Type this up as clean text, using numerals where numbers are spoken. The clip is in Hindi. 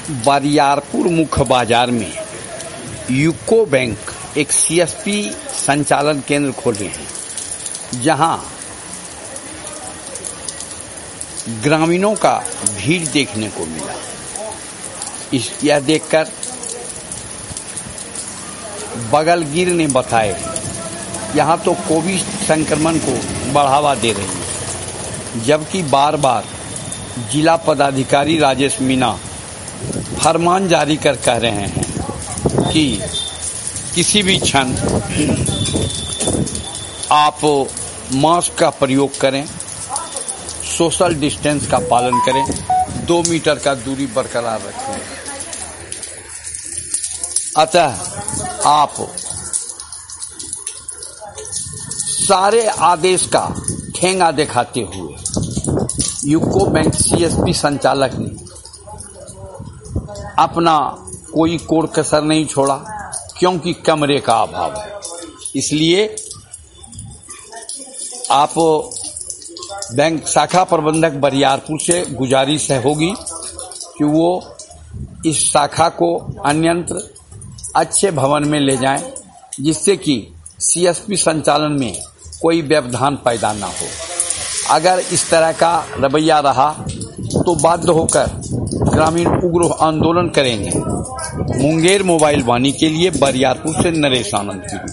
बरियारपुर मुख्य बाजार में यूको बैंक एक सीएसपी संचालन केंद्र खोले हैं, जहां ग्रामीणों का भीड़ देखने को मिला। यह देखकर बगलगिर ने बताया, यहां तो कोविड संक्रमण को बढ़ावा दे रही है, जबकि बार बार जिला पदाधिकारी राजेश मीणा फरमान जारी कर कह रहे हैं कि किसी भी क्षण आप मास्क का प्रयोग करें, सोशल डिस्टेंस का पालन करें, 2 मीटर का दूरी बरकरार रखें। अतः आप सारे आदेश का ठेंगा दिखाते हुए यूको बैंक सीएसपी संचालक ने अपना कोई कोर कसर नहीं छोड़ा, क्योंकि कमरे का अभाव है। इसलिए आप बैंक शाखा प्रबंधक बरियारपुर से गुजारिश होगी कि वो इस शाखा को अन्यंत्र अच्छे भवन में ले जाएं, जिससे कि सीएसपी संचालन में कोई व्यवधान पैदा ना हो। अगर इस तरह का रवैया रहा तो बाध्य होकर ग्रामीण उग्र आंदोलन करेंगे। मुंगेर मोबाइल वाणी के लिए बरियारपुर से नरेश आनंद की रिपोर्ट।